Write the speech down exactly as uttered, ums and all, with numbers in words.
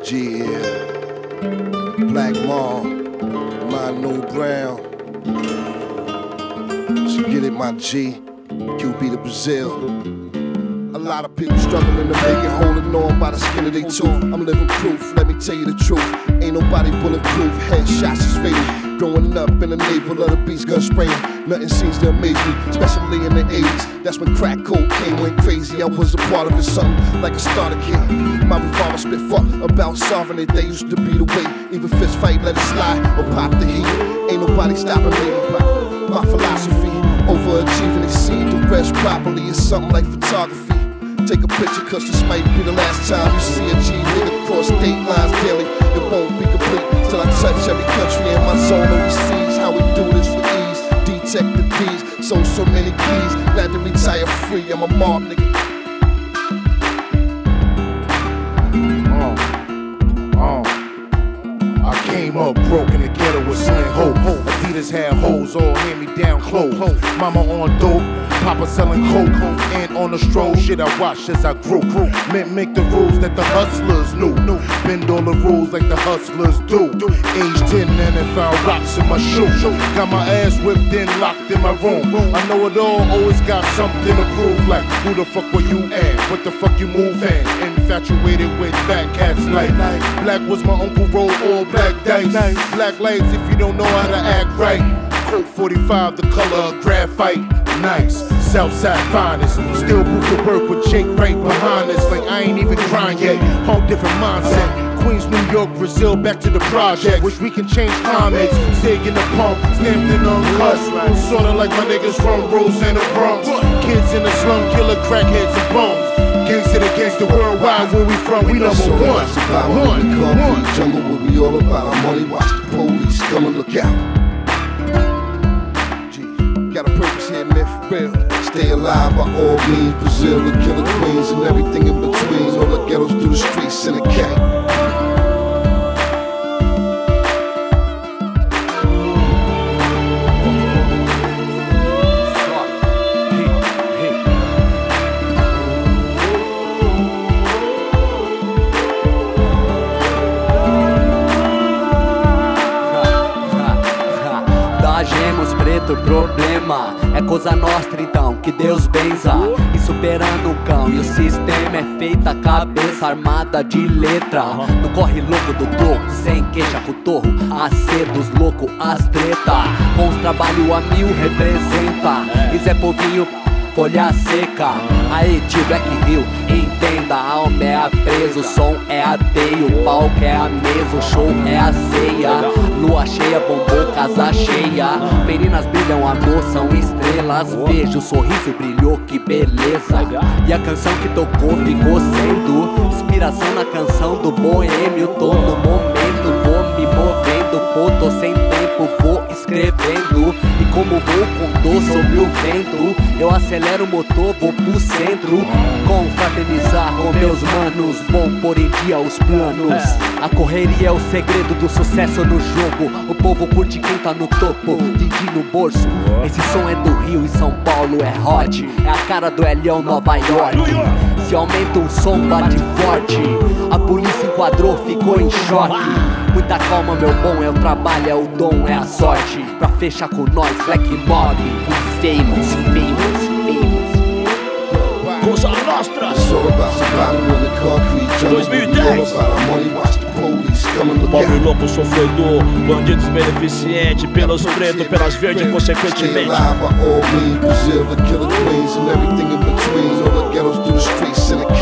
Yeah, Black Mom, Manu Brown. So get it, my G, Q B to Brazil. A lot of people struggling to make it, holding on by the skin of their tooth. I'm living proof, let me tell you the truth. Ain't nobody bulletproof, headshots is fatal. Growing up in the navel of the beast gun spraying, nothing seems to amaze me, especially in the eighties. That's when crack cocaine went crazy. I was a part of it, something like a starter kit. My revolver spit fuck about solving it. They used to be the way, even fist fight, let it slide or pop the heat. Ain't nobody stopping me. My philosophy, overachieving, exceed the rest properly. It's something like photography. Take a picture, cause this might be the last time you see a G nigga cross state lines daily. It won't be complete till I touch every country in my zone overseas. How we do this with ease, detect the D's, so so many keys. Glad to retire free, I'm a mob nigga. Uh, uh, I came up broke in the ghetto with slang hope. Adidas had hoes, all hand-me-down clothes. Mama on dope, Papa selling coke, and on the stroll, shit I watched as I grew. Meant make the rules that the hustlers knew. Bend all the rules like the hustlers do. Age ten and I found rocks in my shoe. Got my ass whipped in, locked in my room. I know it all, always got something to prove. Like, who the fuck were you at? What the fuck you moving? Infatuated with fat cats like Black was my uncle, roll all black dice. Black lights if you don't know how to act right. Colt forty-five, the color of graphite. Nice, Southside finest. Still proof to work with Jake right behind us. Like I ain't even grind yet. Whole different mindset. Queens, New York, Brazil, back to the project. Wish we can change climates. Sig in the pump, stamped in uncut. Sorta like my niggas from Rose and the Bronx. Kids in the slum, killer crackheads and bums. Gangsta the gangsta worldwide, where we from, we number so one. One, in the concrete one. Jungle where we all about our money. Watch the police come and look out. Got a purpose here, myth, real. Stay alive by all means. Brazil, the killer queens, and everything in between. All the ghettos through the streets in a K. Gemos preto, problema é coisa nossa então, que Deus benza. E superando o cão, e o sistema é feita cabeça armada de letra. No corre louco do toco, sem queixa com torro. Acedos, louco, as treta. Com os trabalho a mil representa. E Zé Povinho, folha seca. Aí tio Black Hill, entenda, a alma é a presa, o som é ateio, o palco é a mesa, o show é a ceia. Lua cheia, bombou, casa cheia. Meninas brilham, amor, são estrelas. Vejo o sorriso, brilhou, que beleza. E a canção que tocou ficou sendo inspiração na canção do boêmio. Tô no momento, vou me movendo, pô, tô sem tempo, vou escrevendo. E como vou com dor sobre o vento, eu acelero o motor, vou pro centro. Confraternizar com meus manos, bom pôr em dia os planos. A correria é o segredo do sucesso no jogo. O povo curte quem tá no topo, Didi no bolso. Esse som é do Rio e São Paulo é hot. É a cara do Elião, Nova York. Se aumenta o som, bate forte. A polícia enquadrou, ficou em choque. Muita calma, meu bom, é o trabalho, é o dom, é a sorte. Pra fechar com nós, Black Mob, famous, famous, famous. Cosa Nostra dois mil e dez. Pobre louco sofredor, bandidos beneficente, pelos pretos, pelas verdes consequentemente. Brazil, the killer queens and everything in between. All the ghettos through the streets in a